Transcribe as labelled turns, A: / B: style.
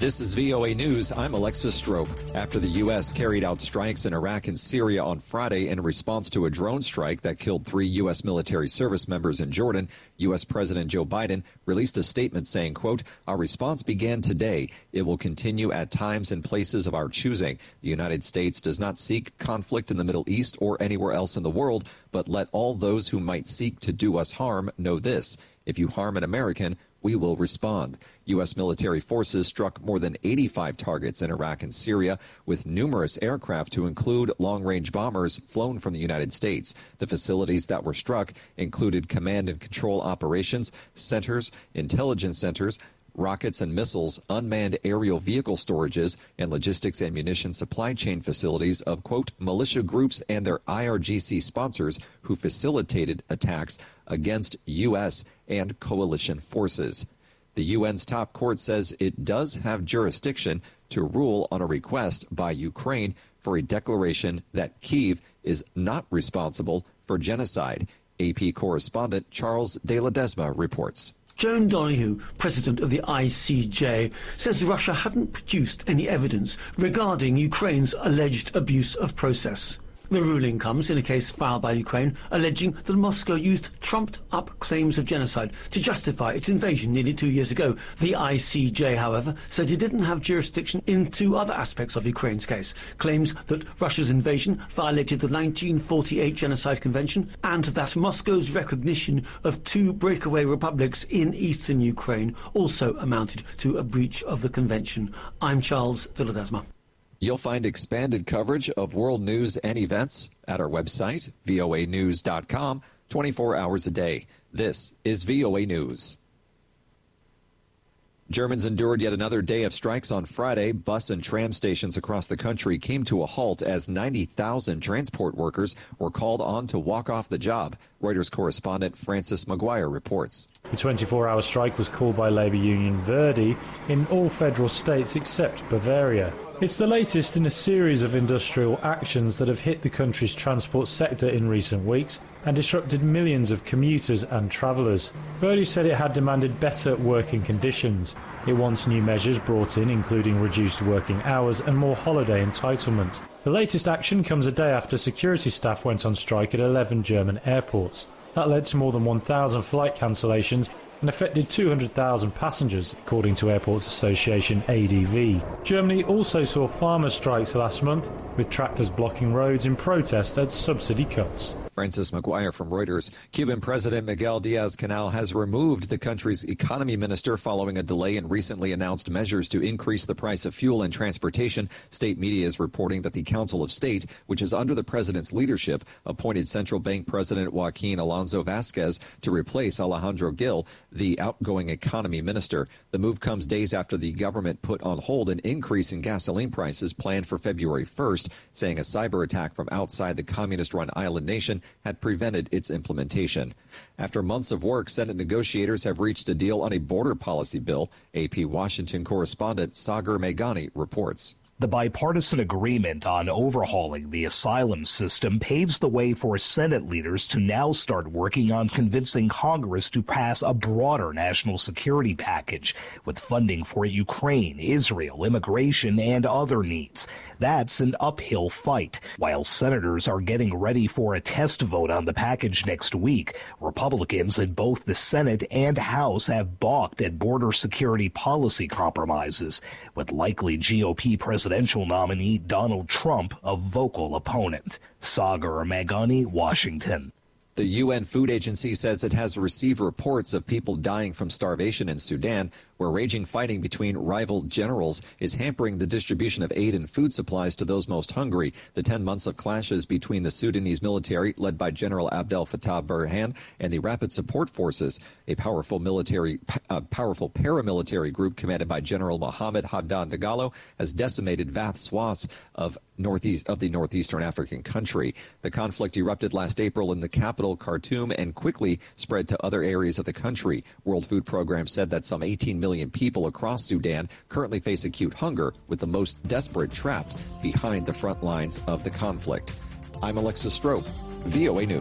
A: This is VOA News. I'm Alexis Strope. After the U.S. carried out strikes in Iraq and Syria on Friday in response to a drone strike that killed 3 U.S. military service members in Jordan, U.S. President Joe Biden released a statement saying, quote, "Our response began today. It will continue at times and places of our choosing. The United States does not seek conflict in the Middle East or anywhere else in the world, but let all those who might seek to do us harm know this. If you harm an American, we will respond." U.S. military forces struck more than 85 targets in Iraq and Syria, with numerous aircraft to include long-range bombers flown from the United States. The facilities that were struck included command and control operations centers, intelligence centers, rockets and missiles, unmanned aerial vehicle storages, and logistics and munition supply chain facilities of, quote, militia groups and their IRGC sponsors who facilitated attacks against U.S. and coalition forces. The UN's top court says it does have jurisdiction to rule on a request by Ukraine for a declaration that Kyiv is not responsible for genocide. AP correspondent Charles de Ledesma reports.
B: Joan Donoghue, president of the ICJ, says Russia hadn't produced any evidence regarding Ukraine's alleged abuse of process. The ruling comes in a case filed by Ukraine alleging that Moscow used trumped-up claims of genocide to justify its invasion nearly 2 years ago. The ICJ, however, said it didn't have jurisdiction in 2 other aspects of Ukraine's case. Claims that Russia's invasion violated the 1948 Genocide Convention and that Moscow's recognition of 2 breakaway republics in eastern Ukraine also amounted to a breach of the convention. I'm Charles de Ledesma.
A: You'll find expanded coverage of world news and events at our website, voanews.com, 24 hours a day. This is VOA News. Germans endured yet another day of strikes on Friday. Bus and tram stations across the country came to a halt as 90,000 transport workers were called on to walk off the job. Reuters correspondent Francis Maguire reports.
C: The 24-hour strike was called by Labour Union Verdi in all federal states except Bavaria. It's the latest in a series of industrial actions that have hit the country's transport sector in recent weeks and disrupted millions of commuters and travellers. Verdi said it had demanded better working conditions. It wants new measures brought in, including reduced working hours and more holiday entitlement. The latest action comes a day after security staff went on strike at 11 German airports. That led to more than 1,000 flight cancellations and affected 200,000 passengers, according to Airports Association ADV. Germany also saw farmer strikes last month, with tractors blocking roads in protest at subsidy cuts.
A: Francis Maguire from Reuters. Cuban President Miguel Diaz-Canel has removed the country's economy minister following a delay in recently announced measures to increase the price of fuel and transportation. State media is reporting that the Council of State, which is under the president's leadership, appointed Central Bank President Joaquin Alonso Vasquez to replace Alejandro Gil, the outgoing economy minister. The move comes days after the government put on hold an increase in gasoline prices planned for February 1st, saying a cyber attack from outside the communist-run island nation had prevented its implementation. After months of work, Senate negotiators have reached a deal on a border policy bill. AP Washington correspondent Sagar Meghani reports.
D: The bipartisan agreement on overhauling the asylum system paves the way for Senate leaders to now start working on convincing Congress to pass a broader national security package with funding for Ukraine, Israel, immigration, and other needs. That's an uphill fight. While senators are getting ready for a test vote on the package next week, Republicans in both the Senate and House have balked at border security policy compromises, with likely GOP presidential nominee Donald Trump a vocal opponent. Sagar Meghani, Washington.
A: The UN Food Agency says it has received reports of people dying from starvation in Sudan, where raging fighting between rival generals is hampering the distribution of aid and food supplies to those most hungry. The 10 months of clashes between the Sudanese military, led by General Abdel Fattah Burhan, and the Rapid Support Forces, a powerful paramilitary group commanded by General Mohammed Hamdan Dagalo, has decimated vast swaths of the northeastern African country. The conflict erupted last April in the capital, Khartoum, and quickly spread to other areas of the country. World Food Program said that some 18 million people across Sudan currently face acute hunger, with the most desperate trapped behind the front lines of the conflict. I'm Alexis Strope, VOA News.